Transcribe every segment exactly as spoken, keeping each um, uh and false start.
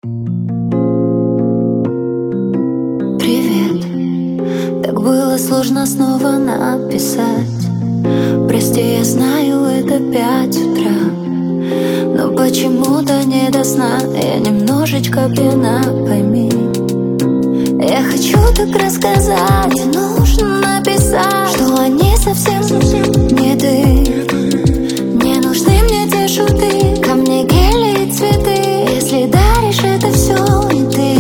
Привет, так было сложно снова написать. Прости, я знаю, это пять утра, но почему-то не до сна. Я немножечко пьяна, пойми. Я хочу так рассказать, мне нужно написать, что они совсем не ты. Не нужны мне те шуты, ко мне гели и цветы. Если даришь, это все не ты.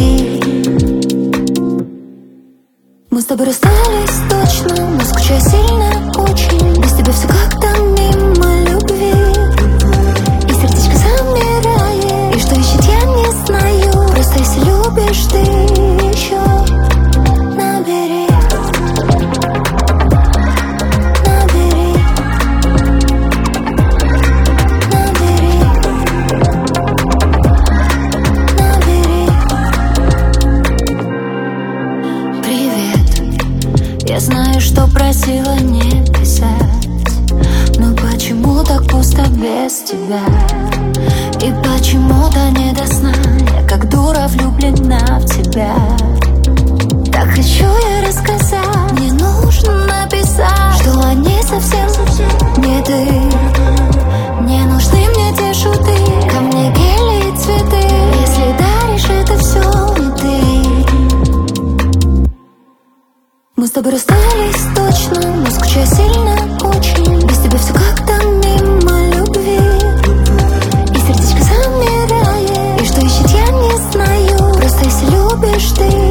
Мы с тобой расстались точно, но скучаю сильно очень. Без тебя все как-то мимо любви, и сердечко замирает. И что ищет, я не знаю. Просто если любишь ты еще, набери, набери, набери, набери. Привет, я знаю, что просила не писать, но почему так пусто без тебя? И почему-то не до сна, я как дура влюблена в тебя. Так хочу я рассказать, мне нужно написать, что они совсем не ты. Не нужны мне те шуты, ко мне гели и цветы. Если даришь, это все не ты. Мы с тобой расстались точно, но скучаю сильно очень. Без тебя все как-то мимо любви, и сердечко замирает. И что ищет, я не знаю. Просто если любишь ты